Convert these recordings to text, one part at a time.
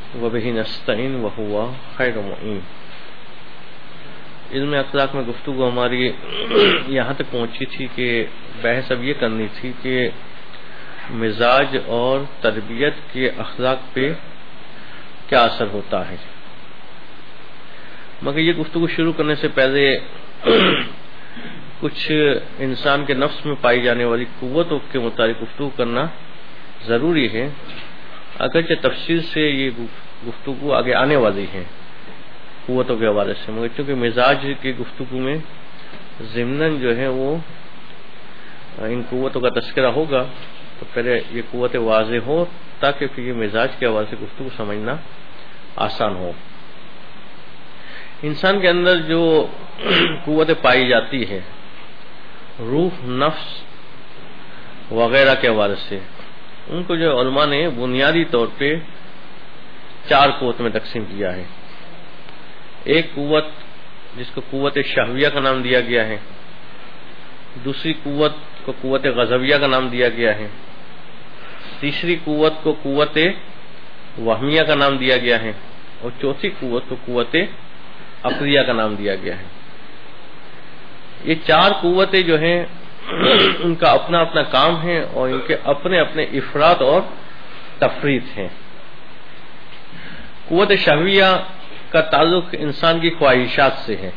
وبہ نستعین وہو خیر معین۔ علم اخلاق میں گفتگو ہماری یہاں تک پہنچی تھی کہ بحث اب یہ کرنی تھی کہ مزاج اور تربیت کے اخلاق پہ کیا اثر ہوتا ہے، مگر یہ گفتگو شروع کرنے سے پہلے کچھ انسان کے نفس میں پائی جانے والی قوتوں کے متعلق گفتگو کرنا ضروری ہے، اگرچہ تفصیل سے یہ گفتگو آگے آنے والی ہے قوتوں کے حوالے سے، مگر چونکہ مزاج کی گفتگو میں ضمناً جو ہے وہ ان قوتوں کا تذکرہ ہوگا، تو پہلے یہ قوتیں واضح ہو تاکہ پھر یہ مزاج کے حوالے سے گفتگو سمجھنا آسان ہو۔ انسان کے اندر جو قوتیں پائی جاتی ہے روح، نفس وغیرہ کے حوالے سے، ان کو جو علماء نے بنیادی طور پہ 4 قوت میں تقسیم کیا ہے۔ ایک قوت جس کو قوت شہویہ کا نام دیا گیا ہے، دوسری قوت کو قوت غضبیہ کا نام دیا گیا ہے، تیسری قوت کو قوت وہمیہ کا نام دیا گیا ہے، اور چوتھی قوت کو قوت عقلیہ کا نام دیا گیا ہے۔ یہ 4 قوتیں جو ہیں ان کا اپنا اپنا کام ہے اور ان کے اپنے اپنے افراد اور تفرید ہیں۔ قوت شہویہ کا تعلق انسان کی خواہشات سے ہے۔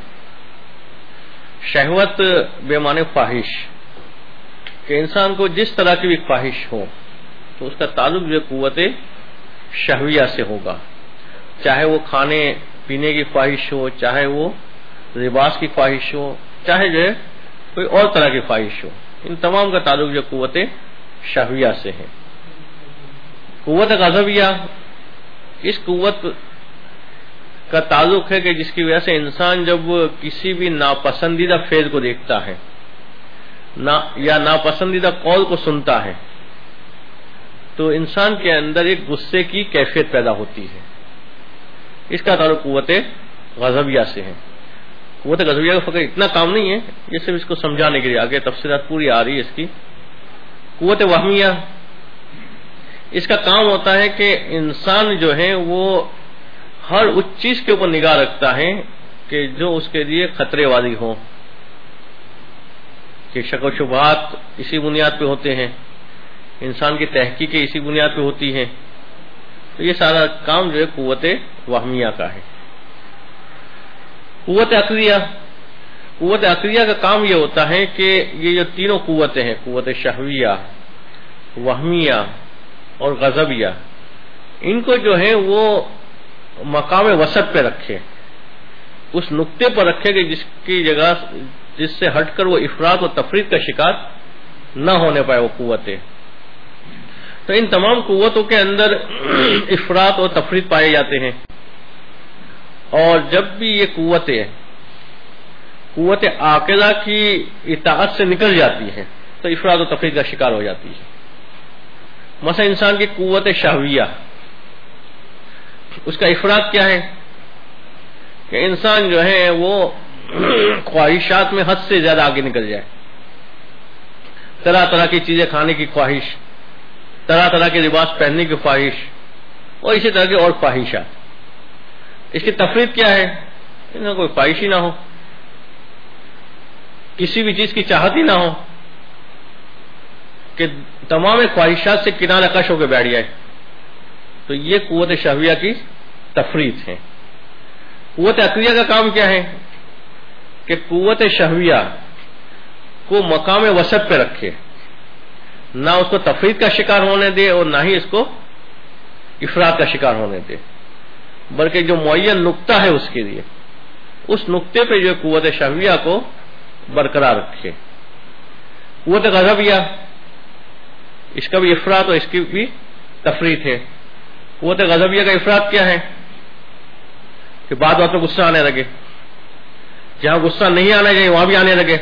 شہوت بے معنی خواہش، کہ انسان کو جس طرح کی بھی خواہش ہو تو اس کا تعلق جو قوت شہویہ سے ہوگا، چاہے وہ کھانے پینے کی خواہش ہو، چاہے وہ لباس کی خواہش ہو، چاہے جو ہے کوئی اور طرح کی خواہش ہو، ان تمام کا تعلق جو قوت شہویہ سے ہے۔ قوت غضبیہ، اس قوت کا تعلق ہے کہ جس کی وجہ سے انسان جب کسی بھی ناپسندیدہ فعل کو دیکھتا ہے یا ناپسندیدہ قول کو سنتا ہے تو انسان کے اندر ایک غصے کی کیفیت پیدا ہوتی ہے، اس کا تعلق قوت غضبیہ سے ہے۔ قوت غضبیہ کا فقط اتنا کام نہیں ہے، یہ صرف اس کو سمجھانے کے لیے، آگے تفصیلات پوری آ رہی ہے اس کی۔ قوت وہمیہ، اس کا کام ہوتا ہے کہ انسان جو ہے وہ ہر اس چیز کے اوپر نگاہ رکھتا ہے کہ جو اس کے لیے خطرے والی ہو، کہ شک و شبہات اسی بنیاد پہ ہوتے ہیں، انسان کی تحقیق اسی بنیاد پہ ہوتی ہے، تو یہ سارا کام جو ہے قوت وہمیہ کا ہے۔ قوت عقلیہ، قوت عقلیہ کا کام یہ ہوتا ہے کہ یہ جو تینوں قوتیں ہیں، قوت شہویہ، وہمیہ اور غضبیہ، ان کو جو ہے وہ مقام وسط پہ رکھے، اس نقطے پر رکھے کہ جس کی جگہ جس سے ہٹ کر وہ افراط و تفرید کا شکار نہ ہونے پائے وہ قوتیں۔ تو ان تمام قوتوں کے اندر افراط اور تفرید پائے جاتے ہیں، اور جب بھی یہ قوت عاقلہ کی اطاعت سے نکل جاتی ہیں تو افراط و تفرید کا شکار ہو جاتی ہے۔ مثلا انسان کی قوت شہویہ، اس کا افراط کیا ہے کہ انسان جو ہے وہ خواہشات میں حد سے زیادہ آگے نکل جائے، طرح طرح کی چیزیں کھانے کی خواہش، طرح طرح کے لباس پہننے کی خواہش، اور اسی طرح کی اور خواہشات۔ اس کی تفرید کیا ہے، انہیں کوئی خواہش ہی نہ ہو، کسی بھی چیز کی چاہت ہی نہ ہو، کہ تمام خواہشات سے کنارہ کش ہو کے بیٹھ جائے، تو یہ قوت شہویہ کی تفرید ہے۔ قوت عقلیہ کا کام کیا ہے کہ قوت شہویہ کو مقام وسط پہ رکھے، نہ اس کو تفرید کا شکار ہونے دے اور نہ ہی اس کو افراط کا شکار ہونے دے، بلکہ جو معین نقطہ ہے اس کے لیے، اس نقطے پہ جو قوت شہویہ کو برقرار رکھے۔ قوت غضبیہ، اس کا بھی افراط اور اس کی بھی تفرید ہے۔ قوت غضبیہ کا افراط کیا ہے کہ بعد وقت میں غصہ آنے لگے، جہاں غصہ نہیں آنا چاہیے وہاں بھی آنے لگے،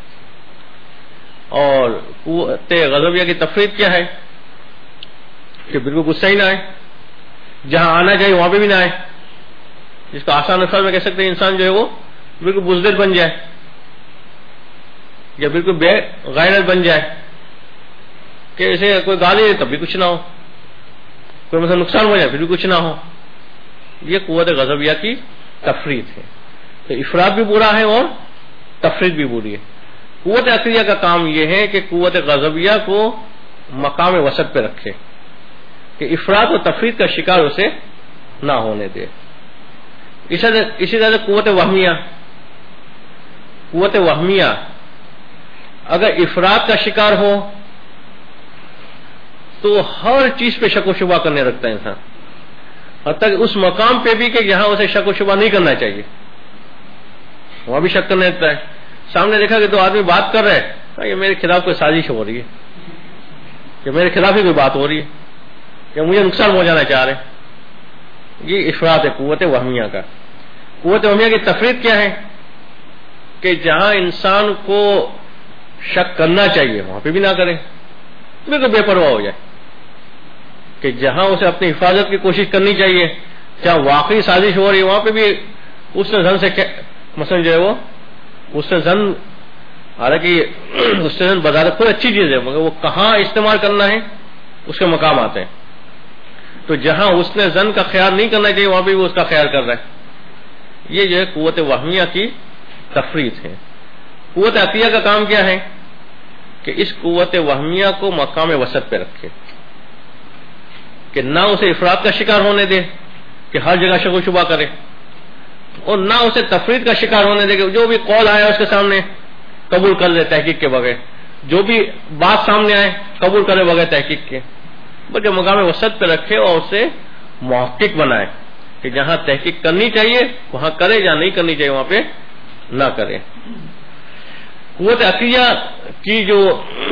اور قوت غضبیہ کی تفرید کیا ہے کہ بالکل غصہ ہی نہ آئے، جہاں آنا چاہیے وہاں پہ بھی نہ آئے، جس کا آسان الفاظ میں کہہ سکتے ہیں انسان جو ہے وہ بالکل بزدل بن جائے یا بالکل بے غیرت بن جائے، کہ اسے کوئی گالی دے تب بھی کچھ نہ ہو، کوئی مثلا نقصان ہو جائے پھر بھی کچھ نہ ہو، یہ قوت غضبیہ کی تفریط ہے. تو افراط بھی برا ہے اور تفریط بھی بری ہے. قوت عقلیہ کا کام یہ ہے کہ قوت غضبیہ کو مقام وسط پہ رکھے کہ افراط و تفریط کا شکار اسے نہ ہونے دے. اسی طرح قوت وہمیہ اگر افراط کا شکار ہو تو ہر چیز پہ شک و شبہ کرنے لگتا ہے انسان, حتیٰ کہ اس مقام پہ بھی کہ جہاں اسے شک و شبہ نہیں کرنا چاہیے وہاں بھی شک کرنے لگتا ہے. سامنے دیکھا کہ 2 آدمی بات کر رہے ہیں, یہ میرے خلاف کوئی سازش ہو رہی ہے, کہ میرے خلاف ہی کوئی بات ہو رہی ہے, کہ مجھے نقصان پہنچانا چاہ رہے ہیں. یہ افراط ہے قوت وہمیہ کا. قوت وہمیہ کی تفریط کیا ہے کہ جہاں انسان کو شک کرنا چاہیے وہاں پہ بھی نہ کرے, بالکل بے پرواہ ہو جائے. کہ جہاں اسے اپنی حفاظت کی کوشش کرنی چاہیے, جہاں واقعی سازش ہو رہی ہے وہاں پہ بھی اس نے زن سے مثلا جو ہے وہ اس سے زن, حالانکہ اس سے زن بظاہر کوئی اچھی چیز ہے مگر وہ کہاں استعمال کرنا ہے اس کے مقام آتے ہیں. تو جہاں اس نے زن کا خیال نہیں کرنا چاہیے وہاں پہ وہ اس کا خیال کر رہا ہے. یہ جو ہے قوت وہمیہ کی تفریط ہے. قوت عقلیہ کا کام کیا ہے کہ اس قوت وہمیہ کو مقام وسط پہ رکھے, کہ نہ اسے افراط کا شکار ہونے دے کہ ہر جگہ شک و شبہ کرے, اور نہ اسے تفریط کا شکار ہونے دے کہ جو بھی قول آیا اس کے سامنے قبول کر لے تحقیق کے بغیر, جو بھی بات سامنے آئے قبول کرے بغیر تحقیق کے, بلکہ مقام وسط پہ رکھے اور اسے محقق بنائے کہ جہاں تحقیق کرنی چاہیے وہاں کرے, جہاں نہیں کرنی چاہیے وہاں پہ نہ کرے. قوت عقلیہ کی جو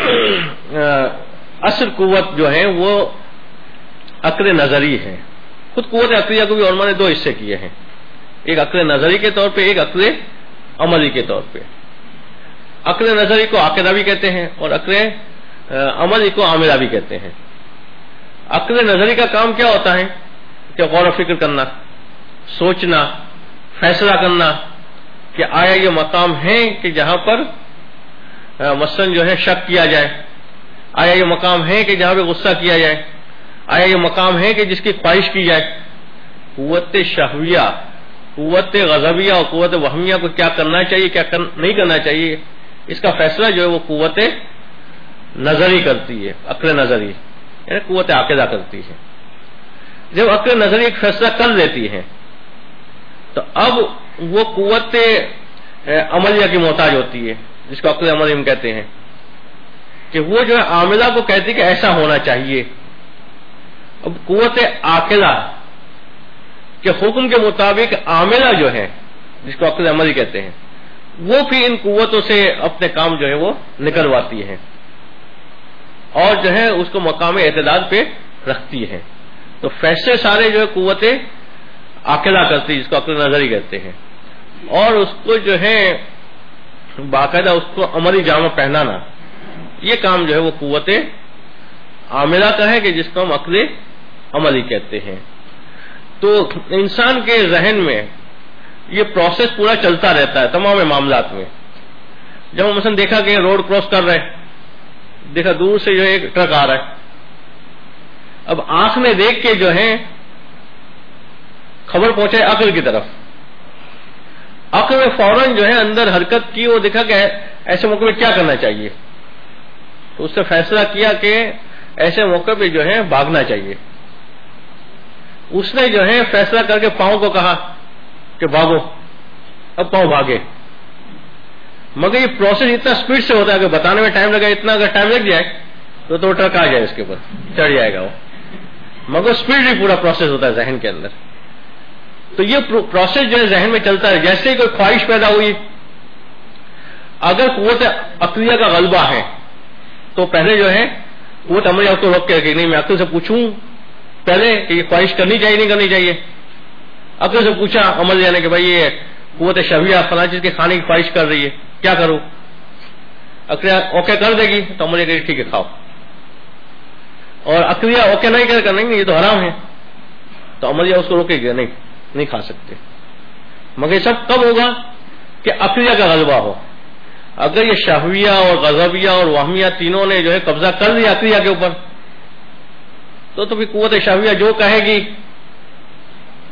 اصل قوت جو ہے وہ عقل نظری ہے. خود قوت عقلیہ کو بھی علماء نے 2 حصے کیے ہیں, ایک عقل نظری کے طور پہ, ایک عقل عملی کے طور پہ. عقل نظری کو عقیدہ بھی کہتے ہیں اور عقل عملی کو عاملہ بھی کہتے ہیں. عقل نظری کا کام کیا ہوتا ہے کہ غور و فکر کرنا, سوچنا, فیصلہ کرنا کہ آیا یہ مقام ہے کہ جہاں پر مثلا جو ہے شک کیا جائے, آیا یہ مقام ہے کہ جہاں پہ غصہ کیا جائے, آیا یہ مقام ہے کہ جس کی خواہش کی جائے. قوت شہویہ, قوت غضبیہ اور قوت وہمیہ کو کیا کرنا چاہیے کیا نہیں کرنا چاہیے اس کا فیصلہ جو ہے وہ قوت نظری کرتی ہے, عقل نظری یعنی قوت عقیدہ کرتی ہے. جب عقل نظری ایک فیصلہ کر لیتی ہے تو اب وہ قوت عملیہ کی محتاج ہوتی ہے جس کو عقل عملی ہم کہتے ہیں, کہ وہ جو ہے عاملہ کو کہتی کہ ایسا ہونا چاہیے. اب قوت عاقلہ کے حکم کے مطابق عاملہ جو ہے جس کو عقل عملی کہتے ہیں وہ بھی ان قوتوں سے اپنے کام جو ہے وہ نکلواتی ہے اور جو ہے اس کو مقام اعتدال پہ رکھتی ہے. تو فیصلے سارے جو ہے قوت عاقلہ کرتی جس کو عقل نظری کہتے ہیں, اور اس کو جو ہے باقاعدہ اس کو عملی جامہ پہنانا یہ کام جو ہے وہ قوت عاملہ کا ہے کہ جس کو ہم عقل عملی کہتے ہیں. تو انسان کے ذہن میں یہ پروسیس پورا چلتا رہتا ہے تمام معاملات میں. جب ہم مثلا دیکھا کہ روڈ کراس کر رہے ہیں, دیکھا دور سے جو ہے ایک ٹرک آ رہا ہے, اب آنکھ میں دیکھ کے جو ہے خبر پہنچے عقل کی طرف, عقل میں فوراً جو ہے اندر حرکت کی, وہ دیکھا کہ ایسے موقع پہ کیا کرنا چاہیے, تو اس سے فیصلہ کیا کہ ایسے موقع پہ جو ہے بھاگنا چاہیے. اس نے جو ہے فیصلہ کر کے پاؤں کو کہا کہ بھاگو, اب پاؤں بھاگے. مگر یہ پروسیس اتنا سپیڈ سے ہوتا ہے کہ بتانے میں ٹائم لگا, اتنا اگر ٹائم لگ جائے تو ٹرک آ جائے اس کے اوپر چڑھ جائے گا وہ, مگر سپیڈ بھی پورا پروسیس ہوتا ہے ذہن کے اندر. تو یہ پروسیس جو ہے ذہن میں چلتا ہے. جیسے ہی کوئی خواہش پیدا ہوئی, اگر قوت عقلیہ کا غلبہ ہے تو پہلے جو ہے قوت عملیہ کو روک کے رکھے, نہیں میں عقل سے پوچھوں پہلے کہ یہ خواہش کرنی چاہیے نہیں کرنی چاہیے. عقل سے پوچھا عمل یعنی کہ بھائی یہ قوت شہویہ فلاں چیز کے کھانے کی خواہش کر رہی ہے, کیا کروں؟ عقلیہ اوکے کر دے گی تو عملیہ کہ ٹھیک ہے کھاؤ, اور عقلیہ اوکے نہیں کر نہیں یہ تو حرام ہے تو عملیہ اس کو روکے گی نہیں کھا سکتے. مگر یہ سب کب ہوگا کہ عقلیہ کا غلبہ ہو. اگر یہ شہویہ اور غضبیہ اور وہمیہ تینوں نے جو ہے قبضہ کر لیا عقلیہ کے اوپر تو پھر قوت شہویہ جو کہے گی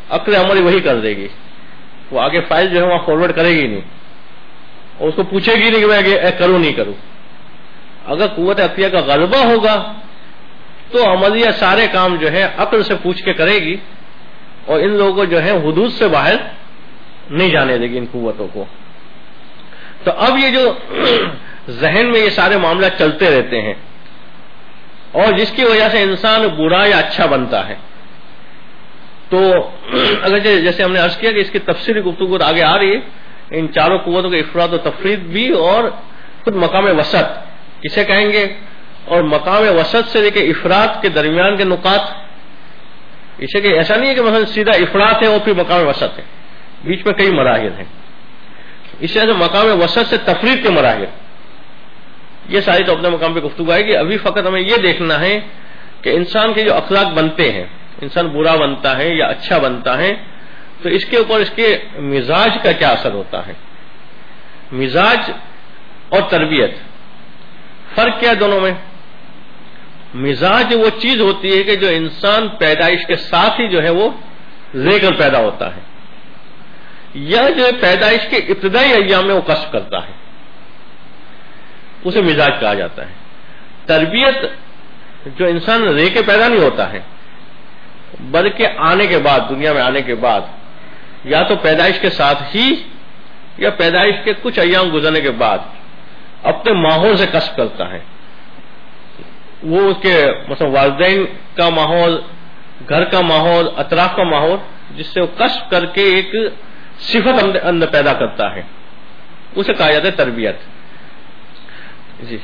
عقل عملی وہی کر دے گی، وہ آگے فائل جو ہے وہاں فارورڈ کرے گی نہیں اور اس کو پوچھے گی نہیں کہ میں آگے کروں نہیں کروں. اگر قوت عقلیہ کا غلبہ ہوگا تو عملیہ سارے کام جو ہے عقل سے پوچھ کے کرے گی اور ان لوگوں کو جو ہے حدود سے باہر نہیں جانے دے گی ان قوتوں کو. تو اب یہ جو ذہن میں یہ سارے معاملات چلتے رہتے ہیں اور جس کی وجہ سے انسان برا یا اچھا بنتا ہے. تو اگر جیسے ہم نے عرض کیا کہ اس کی تفصیلی گفتگو آگے آ رہی ہے، ان چاروں قوتوں کے افراد و تفرید بھی اور خود مقام وسط کسے کہیں گے، اور مقام وسط سے لے کے افراد کے درمیان کے نقاط. اسے کہ ایسا نہیں ہے کہ مثلا سیدھا افراد ہے اور پھر مقام وسط ہے، بیچ میں کئی مراحل ہیں. اس طرح سے مقام وسط سے تفرید کے مراحل، یہ ساری تو اپنے مقام پہ گفتگو آئے گی. ابھی فقط ہمیں یہ دیکھنا ہے کہ انسان کے جو اخلاق بنتے ہیں، انسان برا بنتا ہے یا اچھا بنتا ہے، تو اس کے اوپر اس کے مزاج کا کیا اثر ہوتا ہے. مزاج اور تربیت، فرق کیا دونوں میں؟ مزاج وہ چیز ہوتی ہے کہ جو انسان پیدائش کے ساتھ ہی جو ہے وہ لے کر پیدا ہوتا ہے، یا جو پیدائش کے ابتدائی ایام میں وہ کسب کرتا ہے، اسے مزاج کہا جاتا ہے. تربیت جو انسان لے کے پیدا نہیں ہوتا ہے بلکہ آنے کے بعد، دنیا میں آنے کے بعد، یا تو پیدائش کے ساتھ ہی یا پیدائش کے کچھ ایام گزرنے کے بعد اپنے ماحول سے کسب کرتا ہے. وہ اس کے مثلا والدین کا ماحول، گھر کا ماحول، اطراف کا ماحول، جس سے وہ کسب کر کے ایک صفت اندر پیدا کرتا ہے، اسے کہا جاتا ہے تربیت. جی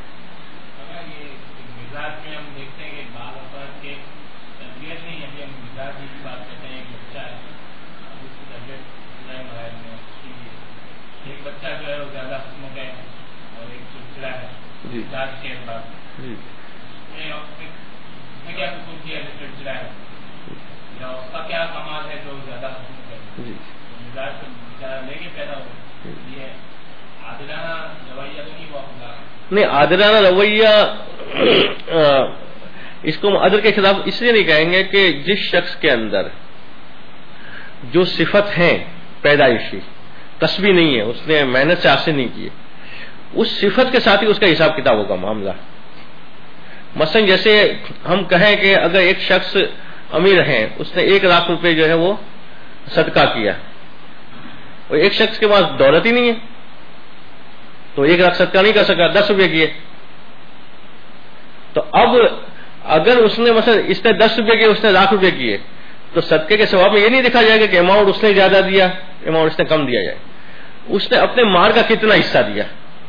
نہیں، عادلانہ رویہ اس کو عدل کے خلاف اس لیے نہیں کہیں گے کہ جس شخص کے اندر جو صفت ہیں پیدائشی، کسبی نہیں ہے، اس نے محنت سے حاصل نہیں کی، اس صفت کے ساتھ ہی اس کا حساب کتابوں کا معاملہ. مثلا جیسے ہم کہیں کہ اگر ایک شخص امیر ہے، اس نے 1 لاکھ روپے جو ہے وہ صدقہ کیا، اور ایک شخص کے پاس دولت ہی نہیں ہے تو 1 لاکھ صدقہ نہیں کر سکا، 10 روپے کیے. تو اب اگر اس نے مثلا اس نے 10 روپے کیے، اس نے 1 لاکھ روپے کیے، تو صدقے کے ثواب میں یہ نہیں دیکھا جائے گا کہ اماؤنٹ اس نے زیادہ دیا، اماؤنٹ اس نے کم دیا جائے. اس نے اپنے مال کا کتنا حصہ دیا.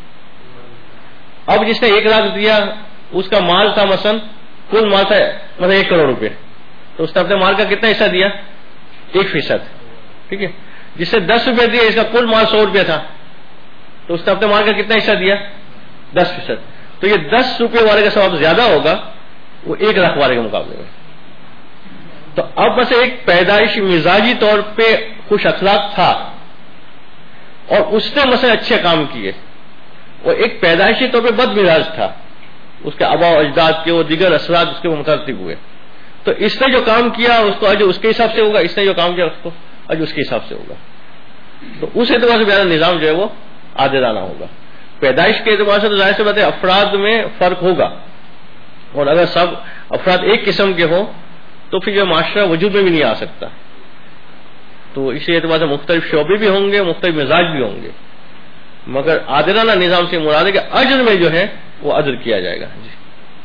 اب جس نے 1 لاکھ دیا، اس کا مال تھا مثلا، کل مال تھا مثلا 1 کروڑ روپے، تو اس نے اپنے مال کا کتنا حصہ دیا؟ 1%. ٹھیک ہے. جس نے 10 روپے دیا، اس کا کل مال 100 روپے تھا، تو اس نے اپنے مال کا کتنا حصہ دیا؟ 10%. تو یہ 10 روپے والے کا ثواب زیادہ ہوگا وہ 1 لاکھ والے کے مقابلے میں. تو اب بس ایک پیدائشی مزاجی طور پہ خوش اخلاق تھا اور اس نے مثلا اچھے کام کیے، اور ایک پیدائشی طور پہ بد مزاج تھا، اس کے آباء و اجداد کے وہ دیگر اثرات اس کے مترتب ہوئے. تو اس نے جو کام کیا اس کو اجر اس کے حساب سے ہوگا، اس نے جو کام کیا اس کو اجر اس کے حساب سے ہوگا. تو اس اعتبار سے میرا نظام جو ہے وہ عادلانہ ہوگا. پیدائش کے اعتبار سے تو ظاہر سی بات ہے افراد میں فرق ہوگا، اور اگر سب افراد ایک قسم کے ہوں تو پھر یہ معاشرہ وجود میں بھی نہیں آ سکتا. تو اسی اعتبار سے مختلف شعبے بھی ہوں گے، مختلف مزاج بھی ہوں گے، مگر عادلانہ نظام سے مراد ہے کہ اجر میں جو ہے وہ عدل کیا جائے گا. جی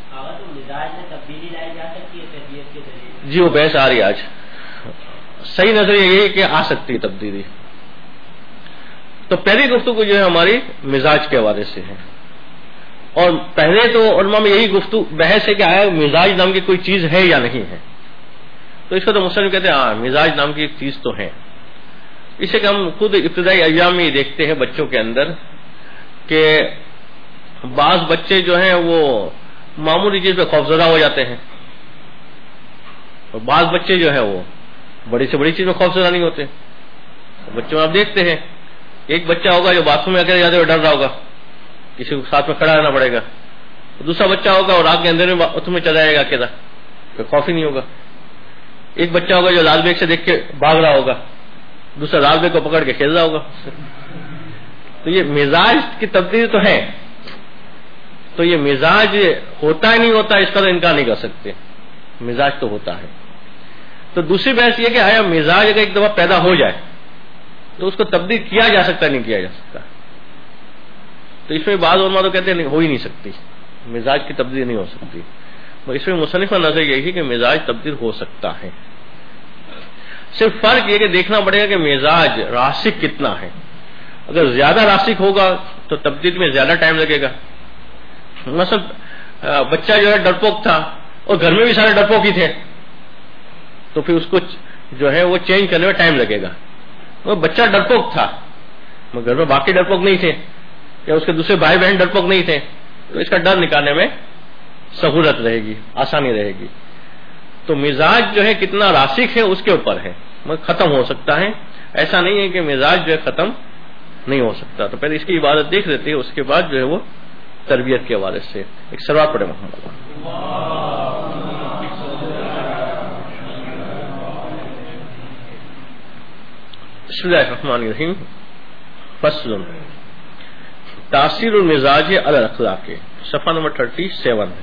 جی وہ بحث آ رہی ہے آج. صحیح نظریہ یہی کہ آ سکتی ہے تبدیلی. تو پہلی گفتگو جو ہے ہماری مزاج کے حوالے سے ہے، اور پہلے تو علماء میں یہی گفتگو بحث ہے کہ آیا مزاج نام کی کوئی چیز ہے یا نہیں ہے. تو اس کو تو مسلم کہتے ہیں ہاں مزاج نام کی ایک چیز تو ہے. اسے کہ ہم خود ابتدائی ایام میں دیکھتے ہیں بچوں کے اندر کہ بعض بچے جو ہیں وہ معمولی چیز پہ خوفزدہ ہو جاتے ہیں، اور بعض بچے جو ہیں وہ بڑی سے بڑی چیز میں خوفزدہ نہیں ہوتے. بچوں میں آپ دیکھتے ہیں ایک بچہ ہوگا جو باتھ روم میں اکیلے جاتے ہوئے ڈر رہا ہوگا، کسی کو ساتھ میں کھڑا رہنا پڑے گا. دوسرا بچہ ہوگا اور رات کے اندھیرے میں باتھ روم میں چلا جائے گا اکیلا، کوئی خوف ہی نہیں ہوگا. ایک بچہ ہوگا جو لال بیگ سے دیکھ کے بھاگ رہا ہوگا, دوسرا لال بیگ کو پکڑ کے کھیل رہا ہوگا. تو یہ مزاج کی تبدیلی تو ہے. تو یہ مزاج ہوتا ہی نہیں ہوتا اس کا تو انکار نہیں کر سکتے, مزاج تو ہوتا ہے. تو دوسری بحث یہ کہ آیا مزاج اگر ایک دفعہ پیدا ہو جائے تو اس کو تبدیل کیا جا سکتا نہیں کیا جا سکتا؟ تو اس میں بعض علماء تو کہتے ہیں ہو ہی نہیں سکتی, مزاج کی تبدیلی نہیں ہو سکتی. اس میں مصنف کا نظر یہی ہے کہ مزاج تبدیل ہو سکتا ہے. صرف فرق یہ کہ دیکھنا پڑے گا کہ مزاج راسخ کتنا ہے. اگر زیادہ راسخ ہوگا تو تبدیل میں زیادہ ٹائم لگے گا. مثلا بچہ جو ہے ڈرپوک تھا اور گھر میں بھی سارے ڈرپوک ہی تھے, تو پھر اس کو جو ہے وہ چینج کرنے میں ٹائم لگے گا. وہ بچہ ڈرپوک تھا, گھر میں باقی ڈرپوک نہیں تھے یا اس کے دوسرے بھائی بہن ڈرپوک نہیں تھے, تو اس کا ڈر نکالنے میں سہولت رہے گی, آسانی رہے گی. تو مزاج جو ہے کتنا راسخ ہے اس کے اوپر ہے, ختم ہو سکتا ہے. ایسا نہیں ہے کہ مزاج جو ہے ختم نہیں ہو سکتا. تو پہلے اس کی عبادت دیکھ لیتے ہیں, اس کے بعد جو ہے وہ تربیت کے حوالے سے ایک سروات پڑھے محمد. بسم اللہ الرحمن الرحیم. فصل تاثیر المزاج علی الاخلاق, صفحہ نمبر 37 ہے.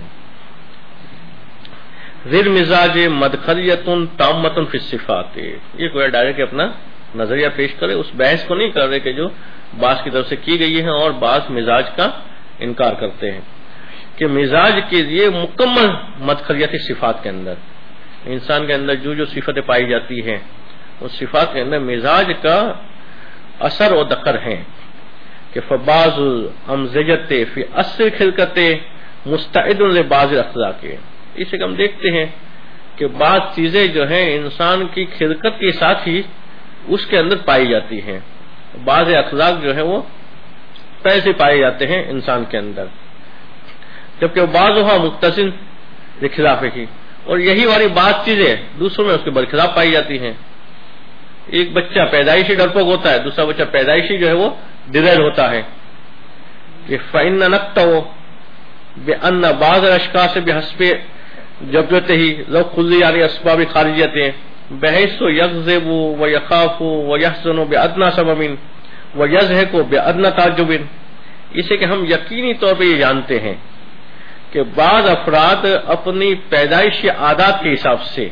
ذل مزاج مدخلیۃ تامۃ فی الصفات. یہ کوئی ڈائریکٹ اپنا نظریہ پیش کرے, اس بحث کو نہیں کر رہے کہ جو بعض کی طرف سے کی گئی ہے اور بعض مزاج کا انکار کرتے ہیں کہ مزاج کے لیے مکمل مدخلیت صفات کے اندر, انسان کے اندر جو صفتیں پائی جاتی ہیں اس صفات کے اندر مزاج کا اثر و دخل ہے. کہ فبعض امزجت فی اصل خلقت مستعد لبعض الاخلاق. اسے ہم دیکھتے ہیں کہ بعض چیزیں جو ہیں انسان کی خلقت کے ساتھ ہی اس کے اندر پائی جاتی ہیں, بعض اخلاق جو ہے وہ پیسے پائے جاتے ہیں انسان کے اندر, جبکہ بعض وہاں متصل خلاف کی, اور یہی والی بعض چیزیں دوسروں میں اس کے برخلاف پائی جاتی ہیں. ایک بچہ پیدائشی ڈرپوک ہوتا ہے, دوسرا بچہ پیدائشی جو ہے وہ ڈیریل ہوتا ہے. کہ فَإِنَّ نَقْتَهُ بِأَنَّ بَعْضَ الْأَشْخَاصِ بِحَسْبِ جَبْرَتِهِ لَوْ خُلِّ عَنِ أَسْبَابِ خَارِجِيَّةٍ بِحَيْثُ يَغْضِبُ وَيَخَافُ وَيَحْزُنُ بِأَدْنَىٰ سَبَبٍ وَيَضْحَكُ بِأَدْنَىٰ تَعَجُّبٍ. اسے کہ ہم یقینی طور پہ یہ جانتے ہیں کہ بعض افراد اپنی پیدائشی عادات کے حساب سے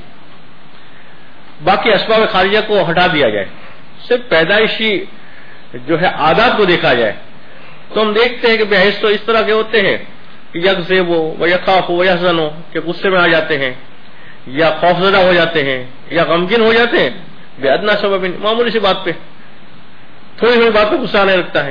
باقی اسباب خارجہ کو ہٹا دیا جائے, صرف پیدائشی جو ہے عادات کو دیکھا جائے, تو ہم دیکھتے ہیں کہ بحث تو اس طرح کے ہوتے ہیں کہ یغضب و یخاف و یحزن, کہ غصے میں آ جاتے ہیں یا خوفزدہ ہو جاتے ہیں یا غمگین ہو جاتے ہیں بے ادنا سبب, معمولی سی بات پہ, تھوڑی تھوڑی بات پہ غصہ آنے لگتا ہے.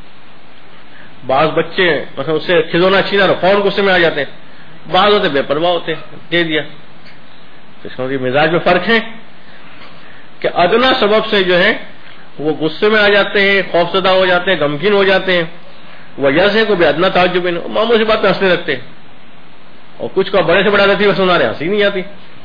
بعض بچے مثلا اس سے کھلونا چھینا فوراً غصے میں آ جاتے ہیں, بعض ہوتے بے پرواہ ہوتے ہیں, دے دیا. تو اس کا مزاج میں فرق ہے کہ ادنا سبب سے جو ہے وہ غصے میں آ جاتے ہیں, خوفزدہ ہو جاتے ہیں, غمگین ہو جاتے ہیں. وجہ سے کو بھی ادنا تعجب, معمولی سی بات پہ ہنسنے لگتے ہیں, اور کچھ کو بڑے سے بڑا رہتی ہے سنا رہے ہنسی نہیں آتی.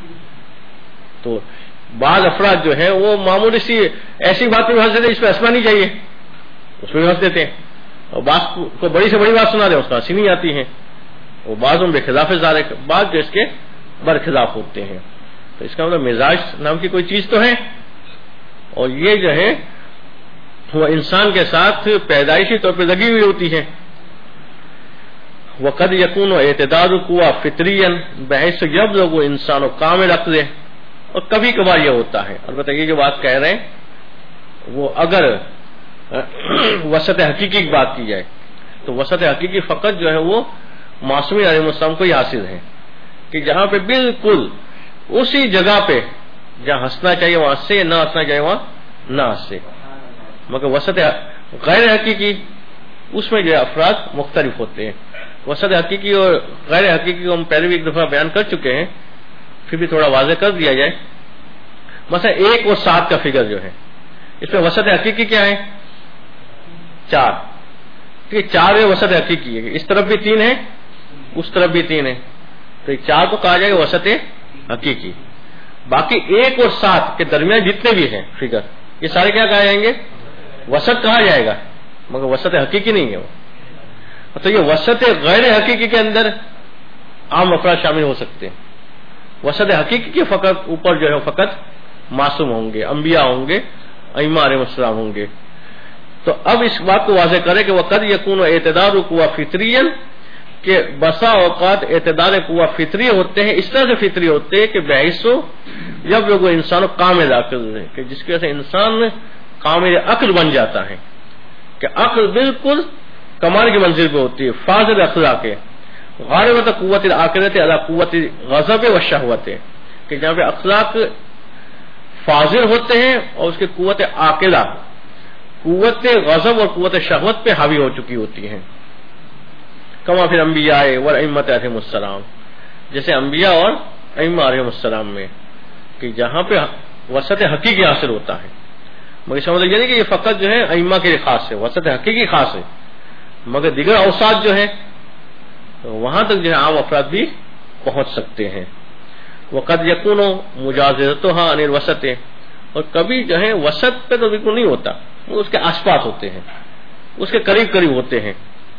تو بعض افراد جو ہیں وہ معمولی سی ایسی بات پہ ہنس دیتے ہیں, اس پہ ہنسنا نہیں چاہیے, اس پہ بھی ہنس دیتے ہیں. اور بعض کو بڑی سے بڑی بات سنا رہے ہیں, اس کو ہنسی نہیں آتی ہے. وہ بعض ان بے خلاف ظاہر, بعض جو اس کے برخلاف ہوتے ہیں. تو اس کا مطلب مزاج نام کی کوئی چیز تو ہے, اور یہ جو ہے وہ انسان کے ساتھ پیدائشی طور پہ لگی ہوئی ہوتی ہے. وقد یکون اعتداد قوا فطریا بحیث یبلغ انسان کامل عقل, اور کبھی کبھار یہ ہوتا ہے. البتہ یہ جو بات کہہ رہے ہیں وہ اگر وسط حقیقی کی بات کی جائے تو وسط حقیقی فقط جو ہے وہ معصومین علیہ السلام کو ہی حاصل ہے, کہ جہاں پہ بالکل اسی جگہ پہ جہاں ہنسنا چاہیے وہاں سے, نہ ہنسنا چاہیے وہاں نہ ہنسے. مگر وسط غیر حقیقی اس میں جو ہے افراد مختلف ہوتے ہیں. وسط حقیقی اور غیر حقیقی کو ہم پہلے بھی ایک دفعہ بیان کر چکے ہیں, پھر بھی تھوڑا واضح کر دیا جائے. مثلا 1 اور 7 کا فگر جو ہے اس میں وسط حقیقی کیا ہے؟ 4. ٹھیک ہے, 4 وسط حقیقی ہے, اس طرف بھی 3 ہے اس طرف بھی 3 ہے, تو 4 کو کہا جائے گا وسط حقیقی. باقی 1 اور 7 کے درمیان جتنے بھی ہیں فگر یہ سارے کیا کہا جائیں گے؟ وسط کہا جائے گا, مگر وسط حقیقی نہیں ہے وہ. تو یہ وسط غیر حقیقی کے اندر عام افراد شامل ہو سکتے ہیں, وسط حقیقی کے فقط اوپر جو ہے فقط معصوم ہوں گے، انبیاء ہوں گے، ائمہ علیہ السلام ہوں گے. تو اب اس بات کو واضح کرے کہ وقد یکون اعتدار قوہ فطریا، کہ بسا اوقات اعتدار قوہ فطری ہوتے ہیں، اس طرح سے فطری ہوتے ہیں کہ بحث جب لوگ انسان کامل عقل ہے، کہ جس کی وجہ سے انسان کامل عقل بن جاتا ہے، کہ عقل بالکل کمال کی منزل پہ ہوتی ہے، فاضل اخلاق ہے. غالباً قوت العاقلۃ علی قوت غضب و شہوت، کہ جہاں پہ اخلاق فاضل ہوتے ہیں اور اس کی قوت عاقلہ قوت غضب اور قوت شہوت پہ حاوی ہو چکی ہوتی ہیں. کما پھر انبیاء والائمۃ علیہم السلام، جیسے انبیاء اور ائمہ علیہم السلام میں، کہ جہاں پہ وسط حقیقی حاصل ہوتا ہے. مگر سمجھ لیجیے کہ یہ فقط جو ہے ائمہ کے لیے خاص ہے، وسط حقیقی خاص ہے، مگر دیگر اوساط جو ہے وہاں تک جو ہے عام افراد بھی پہنچ سکتے ہیں. وقد یکون مجاوزتھا عن الوسط، اور کبھی جو ہے وسط پہ تو بالکل نہیں ہوتا، وہ اس کے آس پاس ہوتے ہیں، اس کے قریب قریب ہوتے ہیں.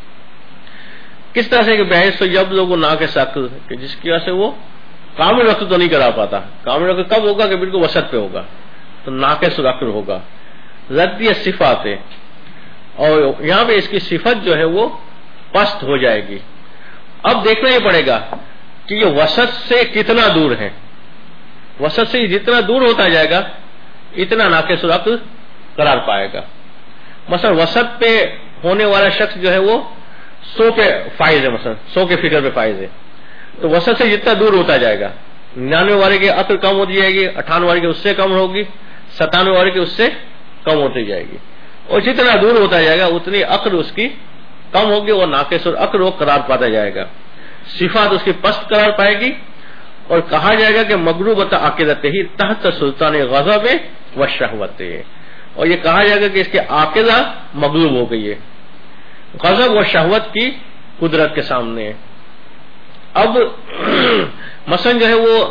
کس طرح سے کہ بحث تو جب لوگوں ناقص عقل، کہ جس کی وجہ سے وہ کامل عقل تو نہیں کرا پاتا. کامل عقل کب ہوگا؟ کہ بالکل وسط پہ ہوگا، تو ناقص عقل ہوگا. ردی صفات ہے، اور یہاں پہ اس کی صفت جو ہے وہ پست ہو جائے گی. اب دیکھنا ہی پڑے گا کہ یہ وسط سے کتنا دور ہے. وسط سے جتنا دور ہوتا جائے گا اتنا ناقص عقل قرار پائے گا. مثلا وسط پہ ہونے والا شخص جو ہے وہ 100 پہ فائز ہے، مثلا 100 کے فگر پہ فائز ہے، تو وسط سے جتنا دور ہوتا جائے گا 99 والے کی عقل کم ہوتی جائے گی، 98 والے کی اس سے کم ہوگی، 97 والے کی اس سے کم ہوتی جائے گی، اور جتنا دور ہوتا جائے گا اتنی عقل اس کی کم ہوگی اور ناقص العقل وہ قرار پاتا جائے گا. صفات اس کی پست قرار پائے گی، اور کہا جائے گا کہ مغلوبۃ عاقلتہ ہی تحت سلطان غضب و شہوت، اور یہ کہا جائے گا کہ اس کے عاقلہ مغلوب ہو گئی ہے، غضب و شہوت کی قدرت کے سامنے. اب مثلا جو ہے وہ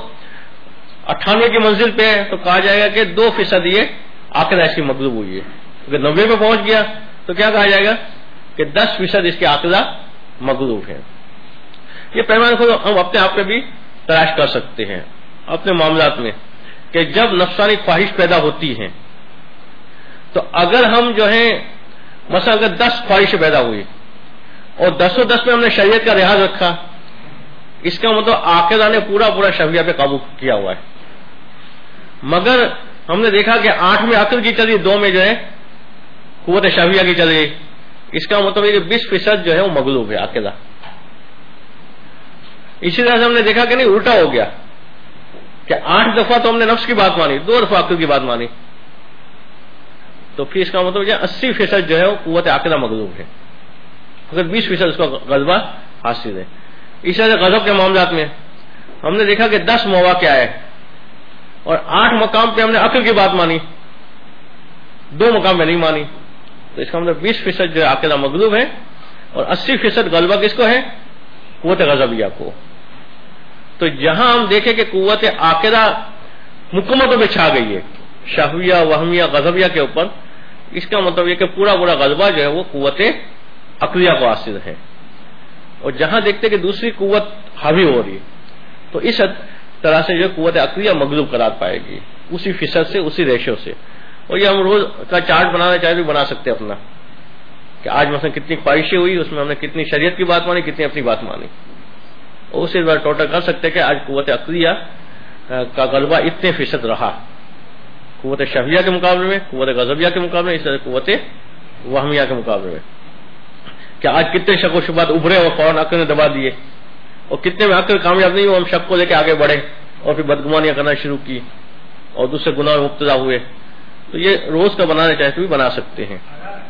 98 کی منزل پہ ہے تو کہا جائے گا کہ 2% یہ عاقلہ اس کی مغلوب ہوئی ہے. اگر 90 پہ پہنچ گیا تو کیا کہا جائے گا کہ 10% اس کے عاقلہ مغلوب ہے. یہ پیمانے کو ہم اپنے آپ پہ بھی تلاش کر سکتے ہیں اپنے معاملات میں، کہ جب نفسانی خواہش پیدا ہوتی ہے تو اگر ہم جو ہے مثلا اگر 10 خواہشیں پیدا ہوئی اور 10 میں ہم نے شریعت کا لحاظ رکھا، اس کا مطلب عاقلہ نے پورا شہویہ پہ قابو کیا ہوا ہے. مگر ہم نے دیکھا کہ 8 میں عقل کی چلی، 2 میں جو ہے قوت شہویہ کی چل رہی، اس کا مطلب یہ کہ 20% جو ہے وہ مغلوب ہے عاقلہ. اسی طرح سے ہم نے دیکھا کہ نہیں الٹا ہو گیا، کہ 8 دفعہ تو ہم نے نفس کی بات مانی، 2 دفعہ عقل کی بات مانی، تو پھر اس کا مطلب 80% جو ہے وہ قوت عاقلہ مغلوب ہے، اگر 20% اس کا غلبہ حاصل ہے. اس طرح سے غضب کے معاملات میں ہم نے دیکھا کہ 10 مواقع آئے اور 8 مقام پہ ہم نے عقل کی بات مانی، 2 مقام پہ نہیں مانی، تو اس کا مطلب 20% جو ہے عاقلہ مغلوب ہے، اور 80% غلبہ کس کو ہے؟ قوت غضبیہ کو. تو جہاں ہم دیکھیں کہ قوت عاقلہ مکمل طور پہ چھا گئی ہے شہویہ وہمیہ غضبیہ کے اوپر، اس کا مطلب یہ کہ پورا غلبہ جو ہے وہ قوت عقلیہ کو حاصل ہے. اور جہاں دیکھتے کہ دوسری قوت حاوی ہو رہی ہے تو اس طرح سے جو قوت عقلیہ مغلوب قرار پائے گی، اسی فیصد سے، اسی ریشو سے. اور یہ ہم روز کا چارٹ بنانا چاہے بھی بنا سکتے ہیں اپنا، کہ آج مثلا کتنی خواہشیں ہوئی، اس میں ہم نے کتنی شریعت کی بات مانی، کتنی اپنی بات مانی، اور اسے بار ٹوٹل کر سکتے ہیں کہ آج قوت عقلیہ کا غلبہ اتنے فیصد رہا قوت شہویہ کے مقابلے میں، قوت غضبیہ کے مقابلے میں، اس طرح قوت وہمیہ کے مقابلے میں. کہ آج کتنے شک و شبہات ابھرے اور فوراً عقل نے دبا دیے، اور کتنے میں عقل کامیاب نہیں ہو، ہم شک کو لے کے آگے بڑھے اور پھر بدگمانیاں کرنا شروع کی اور دوسرے گناہ میں مبتلا ہوئے. تو یہ روز کا بنانا چاہتے بھی بنا سکتے ہیں.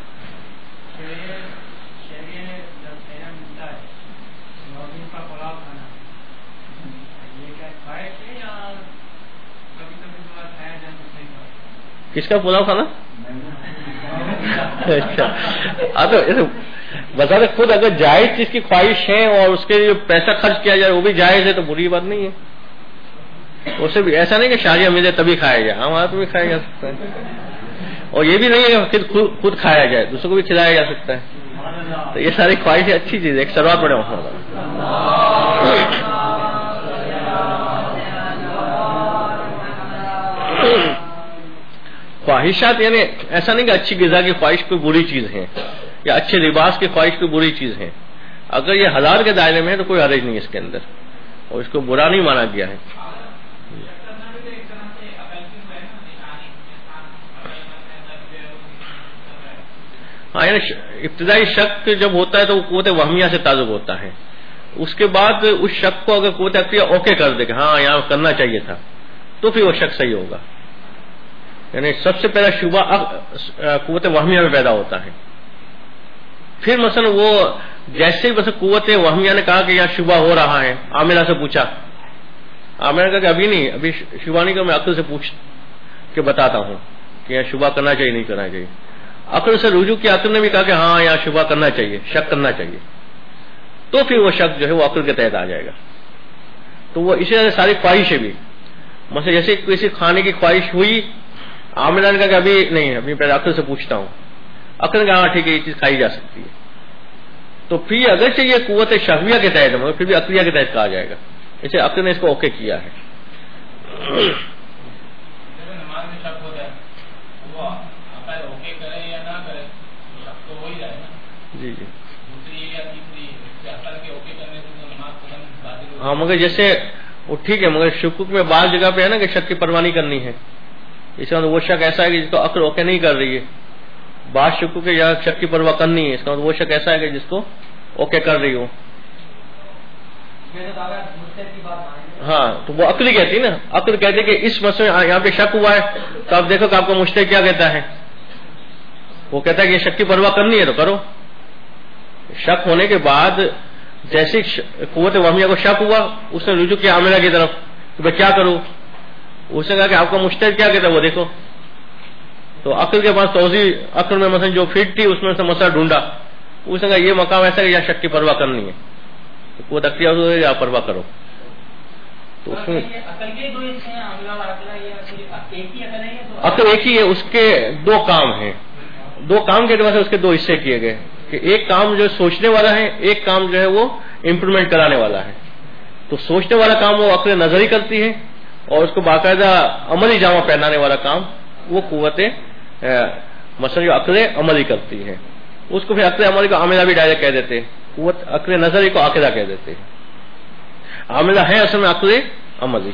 کس کا پلاؤ کھانا؟ اچھا، تو بتا خود اگر جائز چیز کی خواہش ہے اور اس کے لیے پیسہ خرچ کیا جائے وہ بھی جائز ہے تو بری بات نہیں ہے. اسے بھی ایسا نہیں کہ شادیاں ملے تبھی کھایا جائے، ہمارا تو بھی کھایا جا سکتا ہے. اور یہ بھی نہیں ہے کہ خود کھایا جائے، دوسروں کو بھی کھلایا جا سکتا ہے. تو یہ ساری خواہشیں اچھی چیز ہے، ایک شروعات بڑے خواہشات یعنی ایسا نہیں کہ اچھی غذا کی خواہش کوئی بری چیز ہے یا اچھے لباس کی خواہش کوئی بری چیز ہے. اگر یہ حلال کے دائرے میں ہے تو کوئی حرج نہیں اس کے اندر اور اس کو برا نہیں مانا گیا ہے. ہاں یعنی ابتدائی شک جب ہوتا ہے تو وہ قوت وہمیہ سے تعلق ہوتا ہے. اس کے بعد اس شک کو اگر قوت عقلیہ اوکے کر دے کہ ہاں یہاں کرنا چاہیے تھا تو پھر وہ شک صحیح ہوگا. یعنی سب سے پہلا شبہ قوت وہمیہ میں پیدا ہوتا ہے. پھر مثلا وہ جیسے ہی مثلا قوت وہمیہ نے کہا کہ یہاں شبہ ہو رہا ہے, عاملہ سے پوچھا, عاملہ نے کہا کہ ابھی نہیں, ابھی شبہ نہیں, کہ میں عقل سے پوچھ کے بتاتا ہوں کہ یہاں شبہ کرنا چاہیے نہیں کرنا چاہیے. عقل سے رجوع کیا, عقل نے بھی کہا کہ ہاں یہاں شبہ کرنا چاہیے, شک کرنا چاہیے, تو پھر وہ شک جو ہے وہ عقل کے تحت آ جائے گا. تو وہ اسی طرح ساری خواہشیں بھی مثلا جیسے کسی کھانے کی خواہش ہوئی, عاملہ نے کہا کہ ابھی نہیں, ابھی پہلے عقل سے پوچھتا ہوں. عقل نے کہا ہاں ٹھیک ہے یہ چیز کھائی جا سکتی ہے. تو پھر اگرچہ یہ قوت شہویہ کے تحت ہے مگر پھر بھی عقلیہ کے تحت کہا جائے گا, اسے عقل نے اس کو اوکے کیا ہے. جی جی ہاں مگر جیسے وہ ٹھیک ہے مگر شکوک میں بعض جگہ پہ ہے نا کہ شک کی پرواہ نہیں کرنی ہے. اس کا مطلب وہ شک ایسا ہے کہ جس کو عقل اوکے نہیں کر رہی ہے. بعض شکوک کے یا شک کی پرواہ کرنی ہے, اس کا مطلب وہ شک ایسا ہے کہ جس کو اوکے کر رہی ہو. ہاں تو وہ عقلی کہتی نا, عقل کہتی کہ اس مسئلے میں یہاں پہ شک ہوا ہے تو آپ دیکھو کہ آپ کا مجتہد کیا کہتا ہے. وہ کہتا ہے کہ یہ شک کی پرواہ کرنی ہے تو کرو. شک ہونے کے بعد جیسے قوت وہمیہ کو شک ہوا, اس نے رجوع کیا عاملہ کی طرف کہ میں کیا کروں. اس نے کہا کہ آپ کا مجتہد کیا کہتا ہے وہ دیکھو. تو عقل کے پاس توضیح, عقل میں مثلا جو فٹ تھی اس میں سے مسئلہ ڈھونڈا. اس نے کہا یہ مقام ایسا ہے کہ یہاں شک کی پرواہ کرنی ہے, تو قوت عقلیہ یا پرواہ کرو. تو اس میں عقل ایک ہی ہے, اس کے دو کام ہیں, دو کام کے اعتبار سے اس کے دو حصے کیے گئے کہ ایک کام جو سوچنے والا ہے, ایک کام جو ہے وہ امپلیمنٹ کرانے والا ہے. تو سوچنے والا کام وہ عقل نظری کرتی ہے اور اس کو باقاعدہ عملی جامہ پہنانے والا کام وہ قوت مثلا جو عقل عملی کرتی ہے اس کو پھر عقل عملی کو عاملہ بھی ڈائریکٹ کہہ دیتے ہیں, قوت عقل نظری کو عاقلہ کہہ دیتے ہیں. عاملہ ہے اصل میں عقل عملی.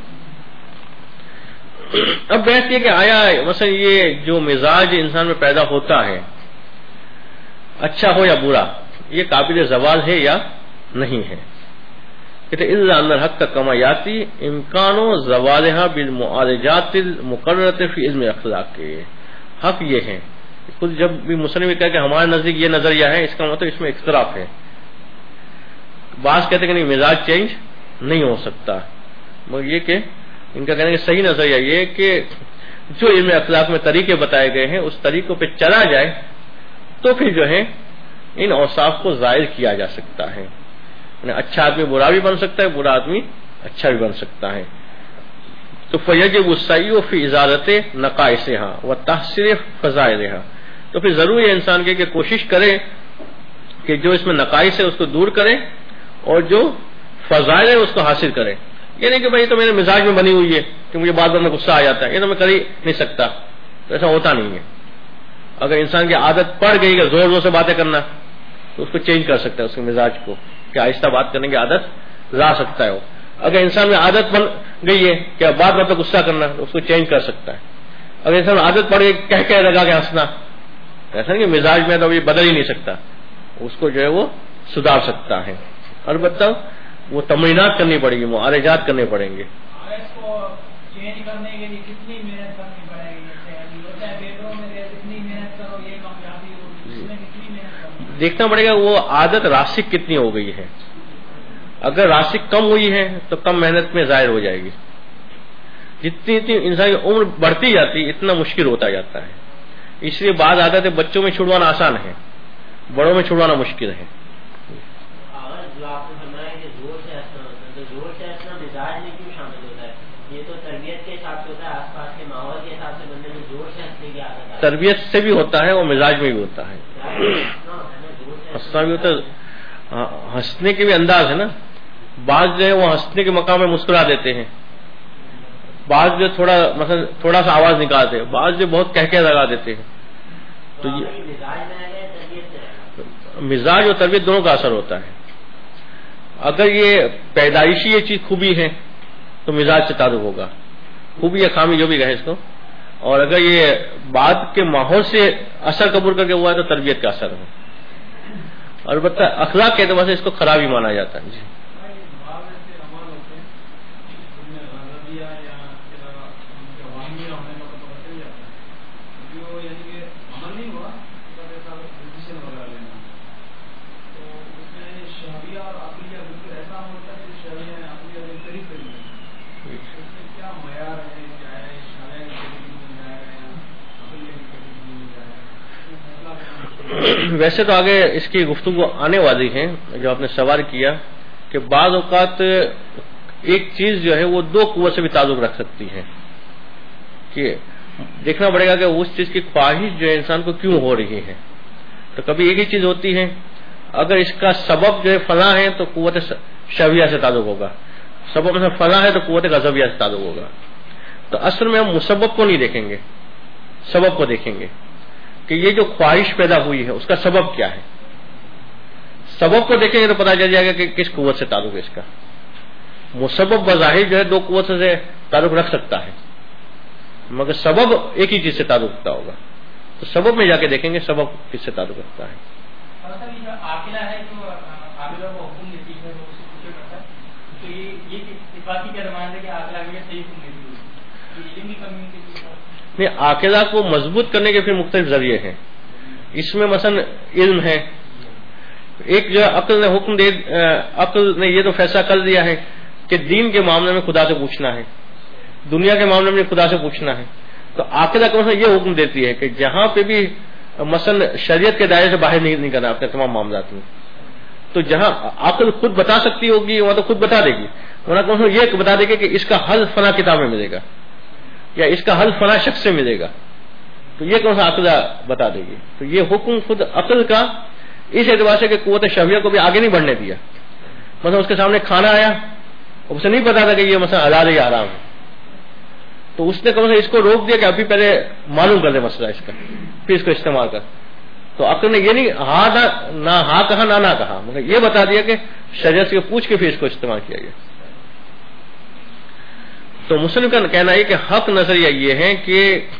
اب بحث یہ کہ آیا مثلا یہ جو مزاج انسان میں پیدا ہوتا ہے اچھا ہو یا برا, یہ قابل زوال ہے یا نہیں ہے. کہتے الا ان الحق کا کمایاتی امکان و زوالها بالمعالجات المقررۃ فی علم الاخلاق کے. حق یہ ہے خود جب بھی مصنف کہا کہ ہمارے نزدیک یہ نظریہ ہے, اس کا مطلب اس میں اختلاف ہے. بعض کہتے کہ نہیں مزاج چینج نہیں ہو سکتا, مگر یہ کہ ان کا کہنا کہ صحیح نظریہ یہ کہ جو علم اخلاق میں طریقے بتائے گئے ہیں اس طریقوں پہ چلا جائے تو پھر جو ہے ان اوصاف کو ظاہر کیا جا سکتا ہے. یعنی اچھا آدمی برا بھی بن سکتا ہے, برا آدمی اچھا بھی بن سکتا ہے. تو فیجب السعی فی ازالت نقائصها وتحسین فضائلها, تو پھر ضروری ہے انسان کے کہ کوشش کرے کہ جو اس میں نقائص ہے اس کو دور کرے اور جو فضائل ہے اس کو حاصل کرے. یہ نہیں کہ بھائی تو میرے مزاج میں بنی ہوئی ہے کہ مجھے بعد میں غصہ آ جاتا ہے, یہ تو میں کر ہی نہیں سکتا, تو ایسا ہوتا نہیں ہے. اگر انسان کی عادت پڑ گئی کہ زور زور سے باتیں کرنا تو اس کو چینج کر سکتا ہے, اس کے مزاج کو کہ آہستہ بات کرنے کی عادت لا سکتا ہے. وہ اگر انسان میں عادت بن گئی ہے کہ بات بات پہ غصہ کرنا تو اس کو چینج کر سکتا ہے. اگر انسان میں عادت پڑ گئی کہہ لگا کے ہنسنا, ایسا نہیں کہ مزاج میں تو یہ بدل ہی نہیں سکتا, اس کو جو ہے وہ سدھار سکتا ہے. البتہ وہ تمرینات کرنی پڑے گی, معالجات کرنے پڑیں گے. دیکھنا پڑے گا وہ عادت راسخ کتنی ہو گئی ہے. اگر راسخ کم ہوئی ہے تو کم محنت میں ظاہر ہو جائے گی. جتنی انسان کی عمر بڑھتی جاتی اتنا مشکل ہوتا جاتا ہے. اس لیے بعض عادتیں بچوں میں چھڑوانا آسان ہے, بڑوں میں چھڑوانا مشکل ہے. تربیت سے بھی ہوتا ہے اور مزاج میں بھی ہوتا ہے, ہنسنا بھی ہوتا ہے. ہنسنے کے بھی انداز ہے نا, بعض جو ہے وہ ہنسنے کے مقام میں مسکرا دیتے ہیں بعض جو تھوڑا مثلا تھوڑا سا آواز نکالتے ہیں، بعض جو بہت کہہ لگا دیتے ہیں. تو یہ مزاج اور تربیت دونوں کا اثر ہوتا ہے. اگر یہ پیدائشی یہ چیز خوبی ہے تو مزاج سے تعلق ہوگا، خوبی یا خامی جو بھی کہے اس کو. اور اگر یہ بعد کے ماحول سے اثر قبول کر کے ہوا ہے تو تربیت کا اثر ہے. البتہ اخلاق کے اعتبار سے اس کو خرابی مانا جاتا ہے. جی ویسے تو آگے اس کی گفتگو آنے والی ہے. جو آپ نے سوال کیا کہ بعض اوقات ایک چیز جو ہے وہ دو قوت سے بھی تعلق رکھ سکتی ہے، کہ دیکھنا پڑے گا کہ اس چیز کی خواہش جو ہے انسان کو کیوں ہو رہی ہے. تو کبھی ایک ہی چیز ہوتی ہے، اگر اس کا سبب جو ہے فلاں ہے تو قوت شہویہ سے تعلق ہوگا، سبب میں فلاں ہے تو قوت غضبیہ سے تعلق ہوگا. تو اصل میں ہم مسبب کو نہیں دیکھیں گے، سبب کو دیکھیں گے کہ یہ جو خواہش پیدا ہوئی ہے اس کا سبب کیا ہے. سبب کو دیکھیں گے تو پتہ چل جائے گا کہ کس قوت سے تعلق ہے اس کا. مسبب بظاہر جو ہے دو قوت سے تعلق رکھ سکتا ہے، مگر سبب ایک ہی چیز سے تعلق رکھتا ہوگا. تو سبب میں جا کے دیکھیں گے سبب کس سے تعلق رکھتا ہے. نہیں، عاقلہ کو مضبوط کرنے کے پھر مختلف ذریعے ہیں. اس میں مثلا علم ہے. ایک جو عقل نے حکم دے، عقل نے یہ تو فیصلہ کر دیا ہے کہ دین کے معاملے میں خدا سے پوچھنا ہے، دنیا کے معاملے میں خدا سے پوچھنا ہے. تو عاقلہ کو مثلا یہ حکم دیتی ہے کہ جہاں پہ بھی مثلا شریعت کے دائرے سے باہر نہیں کرنا اپنے تمام معاملات میں. تو جہاں عقل خود بتا سکتی ہوگی وہاں تو خود بتا دے گی، ورنہ یہ بتا دے گی کہ اس کا حل فلاں کتاب میں ملے گا یا اس کا حل فلاں شخص سے ملے گا. تو یہ کون سا عقلہ بتا دے گی. تو یہ حکم خود عقل کا اس اعتبار سے کہ قوت شہویہ کو بھی آگے نہیں بڑھنے دیا. مثلا اس کے سامنے کھانا آیا، اسے نہیں پتا تھا کہ یہ مثلا حلال ہے یا حرام ہے، تو اس نے کم سے اس کو روک دیا کہ ابھی پہلے معلوم کر دے مسئلہ اس کا، پھر اس کو استعمال کر. تو عقل نے یہ نہیں نہ ہاں کہا نہ کہا، مگر یہ بتا دیا کہ شریعت سے پوچھ کے پھر اس کو استعمال کیا گیا. تو مسلم کا کہنا ہے کہ حق نظریہ یہ ہے کہ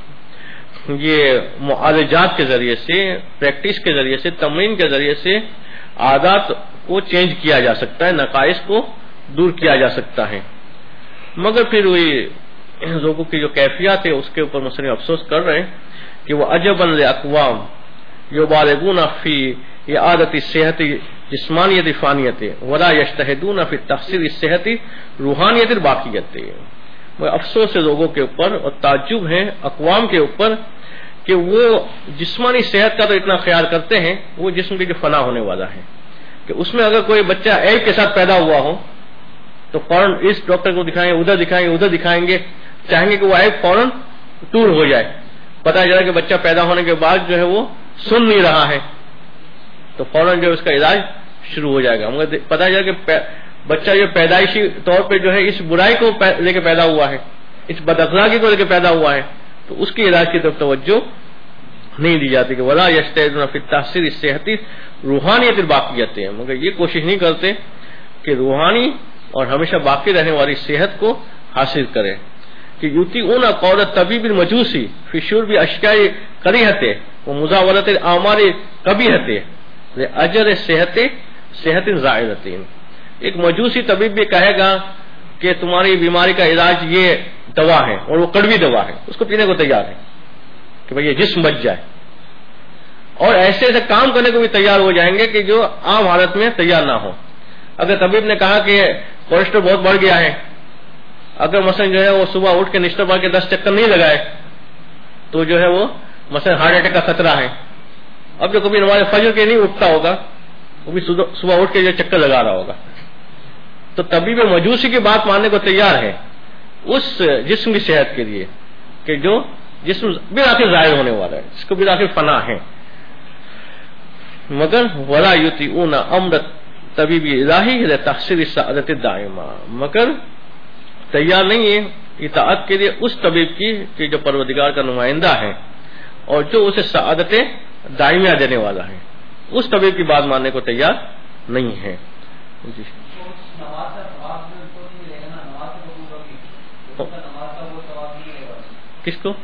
یہ معالجات کے ذریعے سے، پریکٹس کے ذریعے سے، تمرین کے ذریعے سے عادات کو چینج کیا جا سکتا ہے، نقائص کو دور کیا جا سکتا ہے. مگر پھر وہی لوگوں کی جو کیفیات ہے اس کے اوپر مسلم افسوس کر رہے ہیں کہ وہ عجبا لاقوام یبالغون فی اعادۃ الصحت جسمانیت فانیت ولا یجتہدون فی تحصیل الصحت روحانیت باقیت. وہ افسوس ہے لوگوں کے اوپر اور تعجب ہے اقوام کے اوپر کہ وہ جسمانی صحت کا تو اتنا خیال کرتے ہیں، وہ جسم کی جو فنا ہونے والا ہے کہ اس میں اگر کوئی بچہ عیب کے ساتھ پیدا ہوا ہو تو فوراً اس ڈاکٹر کو دکھائیں گے، ادھر دکھائیں گے، چاہیں گے کہ وہ عیب فوراً دور ہو جائے. پتہ چلا کہ بچہ پیدا ہونے کے بعد جو ہے وہ سن نہیں رہا ہے تو فوراً جو اس کا علاج شروع ہو جائے گا. مگر پتہ چلا کہ بچہ جو پیدائشی طور پہ جو ہے اس برائی کو لے کے پیدا ہوا ہے، اس بد اخلاقی کو لے کے پیدا ہوا ہے، تو اس کے علاج کی طرف توجہ نہیں دی جاتی کہ ولا یجتہدون فی تحصیل الصحت روحانیت باقیت. مگر یہ کوشش نہیں کرتے کہ روحانی اور ہمیشہ باقی رہنے والی صحت کو حاصل کریں. کہ یطیعون قول الطبیب المجوسی فی شرب اشیاء کریہۃ و مزاولۃ الاعمال قبیحۃ لاجر صحت زائلۃ. ایک مجوسی طبیب بھی کہے گا کہ تمہاری بیماری کا علاج یہ دوا ہے اور وہ کڑوی دوا ہے، اس کو پینے کو تیار ہے کہ بھئی یہ جسم بچ جائے، اور ایسے ایسے کام کرنے کو بھی تیار ہو جائیں گے کہ جو عام حالت میں تیار نہ ہو. اگر طبیب نے کہا کہ کولیسٹرول بہت بڑھ گیا ہے، اگر مثلا جو ہے وہ صبح اٹھ کے نشتر پڑھ کے 10 چکر نہیں لگائے تو جو ہے وہ مثلا ہارٹ اٹیک کا خطرہ ہے. اب جو کبھی نماز فجر کے نہیں اٹھتا ہوگا وہ بھی صبح اٹھ کے جو چکر لگا رہا ہوگا. تو طبیب مجوسی کی بات ماننے کو تیار ہے اس جسم کی صحت کے لیے کہ جو جسم بالآخر ظاہر ہونے والا ہے، اس کو بالآخر فنا ہے. مگر ولا یطیعون امر طبیب الہی لتحصیل السعادت الدائمہ، مگر تیار نہیں ہے اطاعت کے لیے اس طبیب کی کہ جو پروردگار کا نمائندہ ہے اور جو اسے سعادت دائمیہ دینے والا ہے، اس طبیب کی بات ماننے کو تیار نہیں ہے. جی کس کو؟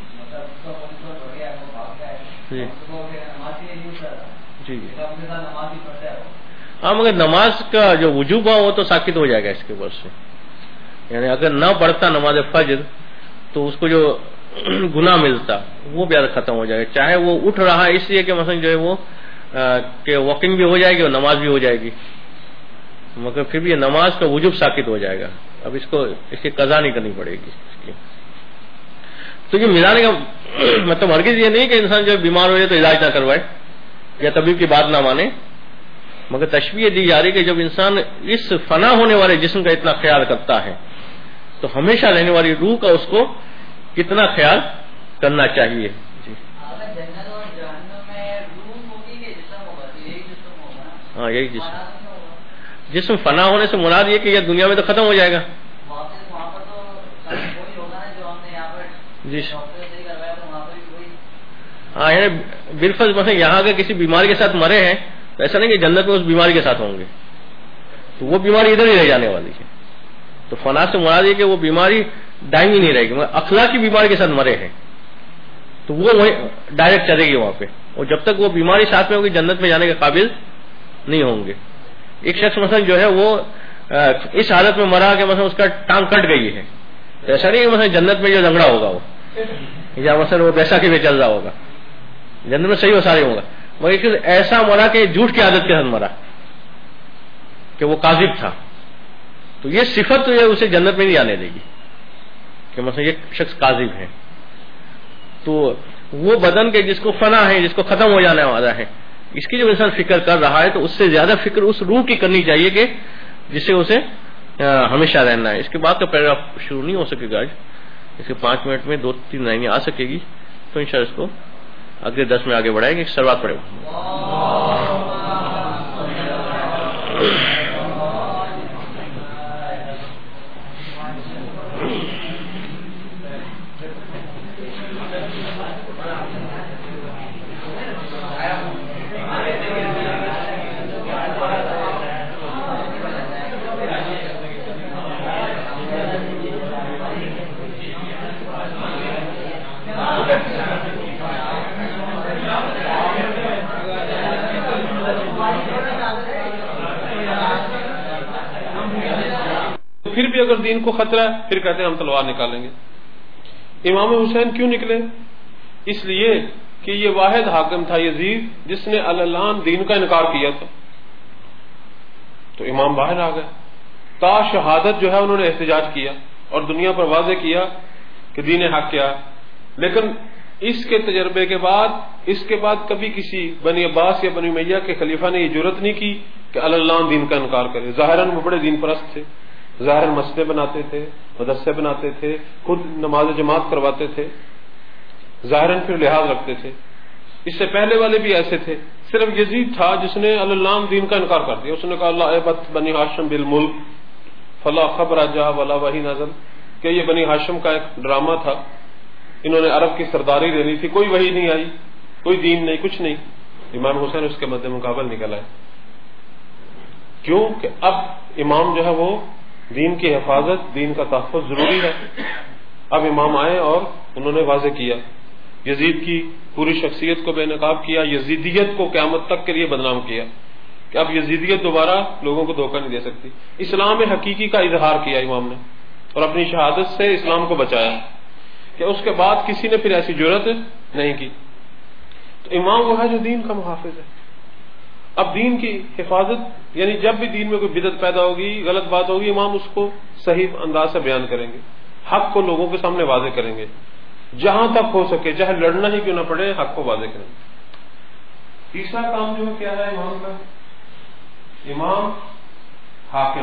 جی جی ہاں، مگر نماز کا جو وجوب ہے وہ تو ساکت ہو جائے گا اس کے بعد سے. یعنی اگر نہ پڑھتا نماز فجر تو اس کو جو گناہ ملتا وہ بھی ختم ہو جائے گا، چاہے وہ اٹھ رہا ہے اس لیے کہ مثلا جو ہے وہ کہ واکنگ بھی ہو جائے گی اور نماز بھی ہو جائے گی، مگر پھر بھی یہ نماز کا وجوب ساکت ہو جائے گا. اب اس کی قضا نہیں کرنی پڑے گی اس کی. تو یہ ملانے کا مطلب ہرگز یہ نہیں کہ انسان جو بیمار ہو جائے تو علاج نہ کروائے یا طبیب کی بات نہ مانے، مگر تشبیہ دی جا رہی کہ جب انسان اس فنا ہونے والے جسم کا اتنا خیال کرتا ہے تو ہمیشہ رہنے والی روح کا اس کو کتنا خیال کرنا چاہیے. جی ہاں یہی جسم فنا ہونے سے مراد یہ کہ یہ دنیا میں تو ختم ہو جائے گا. جی ہاں یعنی بالفرض مثلا یہاں اگر کسی بیماری کے ساتھ مرے ہیں تو ایسا نہیں کہ جنت میں اس بیماری کے ساتھ ہوں گے، تو وہ بیماری ادھر ہی رہ جانے والی ہے. تو فنا سے مراد یہ کہ وہ بیماری دائمی نہیں رہے گی. اخلاقی بیماری کے ساتھ مرے ہیں تو وہ ڈائریکٹ چلے گی وہاں پہ، اور جب تک وہ بیماری ساتھ میں ہوگی جنت میں جانے کے قابل نہیں ہوں گے. ایک شخص مثلا جو ہے وہ اس حالت میں مرا کہ مثلا اس کا ٹانگ کٹ گئی ہے، تو ایسا نہیں کہ مثلا جنت میں جو لنگڑا ہوگا وہ یا مثلا وہ پیسہ کے بھی چل رہا ہوگا، جنت میں صحیح و سارے ہوگا. مگر ایسا مرا کہ جھوٹ کی عادت کے ساتھ مرا کہ وہ کاذب تھا، تو یہ صفت تو اسے جنت میں نہیں آنے دے گی کہ مثلا یہ شخص کاذب ہے. تو وہ بدن کے جس کو فنا ہے، جس کو ختم ہو جانے والا ہے، اس کی جب انسان فکر کر رہا ہے تو اس سے زیادہ فکر اس روح کی کرنی چاہیے کہ جسے اسے ہمیشہ رہنا ہے. اس کے بعد کا پیراگراف شروع نہیں ہو سکے گا آج، اس کے 5 منٹ میں 2-3 لائنیں آ سکے گی، تو انشاءاللہ اس کو اگلے 10 میں آگے بڑھائیں گے. شروعات پڑے پھر بھی اگر دین کو خطرہ ہے پھر کہتے ہیں ہم تلوار نکالیں گے. امام حسین کیوں نکلے؟ اس لیے کہ یہ واحد حاکم تھا یزید جس نے العلان دین کا انکار کیا تھا، تو امام باہر آ گئے. تا شہادت جو ہے انہوں نے احتجاج کیا اور دنیا پر واضح کیا کہ دین حق کیا ہے، لیکن اس کے تجربے کے بعد اس کے بعد کبھی کسی بنی عباس یا بنی امیہ کے خلیفہ نے یہ جرت نہیں کی کہ العلان دین کا انکار کرے. ظاہراً وہ بڑے دین پرست تھے، ظاہراً مسجدیں بناتے تھے، مدرسے بناتے تھے، خود نماز جماعت کرواتے تھے، ظاہراً پھر لحاظ رکھتے تھے. اس سے پہلے والے بھی ایسے تھے. صرف یزید تھا جس نے العلان دین کا انکار کر دیا. اس نے کہا اللہ عبت بنی ہاشم بالملک فلا خبر جا ولا وحی نزل، کہ یہ بنی ہاشم کا ایک ڈرامہ تھا، انہوں نے عرب کی سرداری لینی تھی، کوئی وحی نہیں آئی، کوئی دین نہیں، کچھ نہیں. امام حسین اس کے مد مقابل نکل آئے. کیوں کہ اب امام جو ہے وہ دین کی حفاظت، دین کا تحفظ ضروری ہے. اب امام آئے اور انہوں نے واضح کیا، یزید کی پوری شخصیت کو بے نقاب کیا، یزیدیت کو قیامت تک کے لیے بدنام کیا کہ اب یزیدیت دوبارہ لوگوں کو دھوکہ نہیں دے سکتی. اسلام حقیقی کا اظہار کیا امام نے اور اپنی شہادت سے اسلام کو بچایا کہ اس کے بعد کسی نے پھر ایسی جرت نہیں کی. تو امام وہ ہے جو دین کا محافظ ہے. اب دین کی حفاظت یعنی جب بھی دین میں کوئی بدعت پیدا ہوگی، غلط بات ہوگی، امام اس کو صحیح انداز سے بیان کریں گے، حق کو لوگوں کے سامنے واضح کریں گے، جہاں تک ہو سکے چاہے لڑنا ہی کیوں نہ پڑے حق کو واضح کریں گے. تیسرا کام جو کیا ہے امام کا، امام حاکم.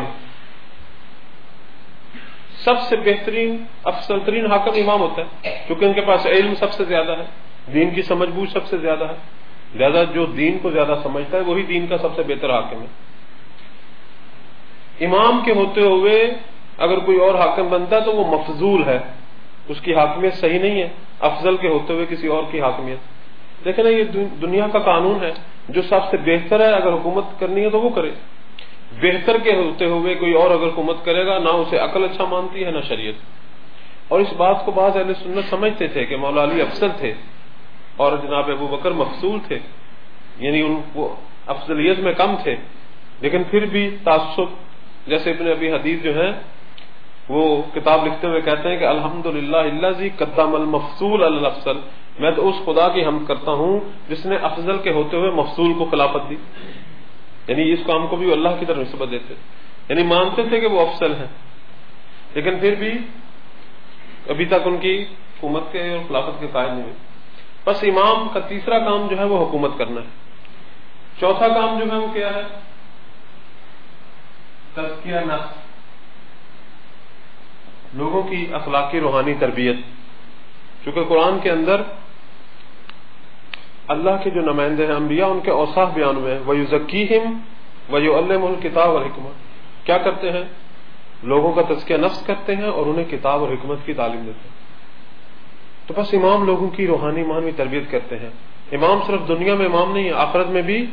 سب سے بہترین افضل ترین حاکم امام ہوتا ہے کیونکہ ان کے پاس علم سب سے زیادہ ہے، دین کی سمجھ بوجھ سب سے زیادہ ہے، لہذا جو دین کو زیادہ سمجھتا ہے وہی دین کا سب سے بہتر حاکم ہے. امام کے ہوتے ہوئے اگر کوئی اور حاکم بنتا ہے تو وہ مفضول ہے، اس کی حاکمیت صحیح نہیں ہے افضل کے ہوتے ہوئے کسی اور کی حاکمیت۔ لیکن یہ دنیا کا قانون ہے، جو سب سے بہتر ہے اگر حکومت کرنی ہے تو وہ کرے، بہتر کے ہوتے ہوئے کوئی اور اگر حکومت کرے گا، نہ اسے عقل اچھا مانتی ہے نہ شریعت۔ اور اس بات کو بعض اہل سنت سمجھتے تھے کہ مولا علی افضل تھے اور جناب ابو بکر مفضول تھے، یعنی ان کو افضلیت میں کم تھے، لیکن پھر بھی تعصب، جیسے ابن ابی حدیث جو ہیں وہ کتاب لکھتے ہوئے کہتے ہیں کہ الحمدللہ الذی قدم المفضول علی الافضل، میں تو اس خدا کی حمد کرتا ہوں جس نے افضل کے ہوتے ہوئے مفضول کو خلافت دی، یعنی اس کام کو بھی اللہ کی طرف نسبت دیتے، یعنی مانتے تھے کہ وہ افضل ہیں، لیکن پھر بھی ابھی تک ان کی حکومت کے اور خلافت کے قائل نہیں ہوئے۔ بس امام کا تیسرا کام جو ہے وہ حکومت کرنا ہے۔ چوتھا کام جو ہے وہ کیا ہے؟ تزکیہ نفس، لوگوں کی اخلاقی روحانی تربیت۔ چونکہ قرآن کے اندر اللہ کے جو نمائندے ہیں انبیاء، ان کے اوصاف بیان ہوئے ہیں، وَيُزَكِّيهِمْ وَيُعَلِّمُهُمُ الْكِتَابَ وَالْحِكْمَةَ، کیا کرتے ہیں؟ لوگوں کا تزکیہ نفس کرتے ہیں اور انہیں کتاب اور حکمت کی تعلیم دیتے ہیں۔ تو بس امام لوگوں کی روحانی معنوی تربیت کرتے ہیں۔ امام صرف دنیا میں امام نہیں ہے، آخرت میں بھی،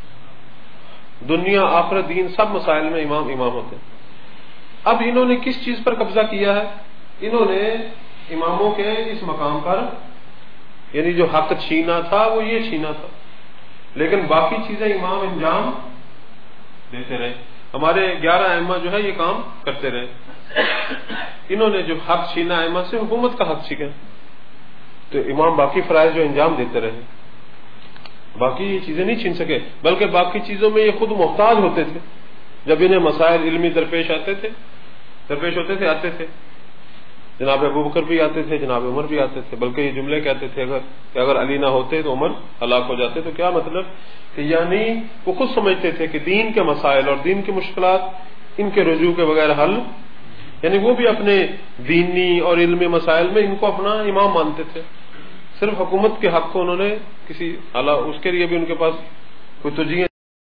دنیا آخرت دین سب مسائل میں امام ہوتے ہیں۔ اب انہوں نے کس چیز پر قبضہ کیا ہے؟ انہوں نے اماموں کے اس مقام پر، یعنی جو حق چھینا تھا وہ یہ چھینا تھا، لیکن باقی چیزیں امام انجام دیتے رہے۔ ہمارے 11 ائمہ جو ہے یہ کام کرتے رہے، انہوں نے جو حق چھینا ائمہ سے، حکومت کا حق چھینا، تو امام باقی فرائض جو انجام دیتے رہے، باقی یہ چیزیں نہیں چھین سکے، بلکہ باقی چیزوں میں یہ خود محتاج ہوتے تھے۔ جب انہیں مسائل علمی درپیش ہوتے تھے، جناب ابو بکر بھی آتے تھے، جناب عمر بھی آتے تھے، بلکہ یہ جملے کہتے تھے کہ اگر علی نہ ہوتے تو عمر ہلاک ہو جاتے۔ تو کیا مطلب کہ یعنی وہ خود سمجھتے تھے کہ دین کے مسائل اور دین کی مشکلات ان کے رجوع کے بغیر حل، یعنی وہ بھی اپنے دینی اور علمی مسائل میں ان کو اپنا امام مانتے تھے۔ صرف حکومت کے حق کو انہوں نے کسی اس کے لیے بھی ان کے پاس کوئی توجیہ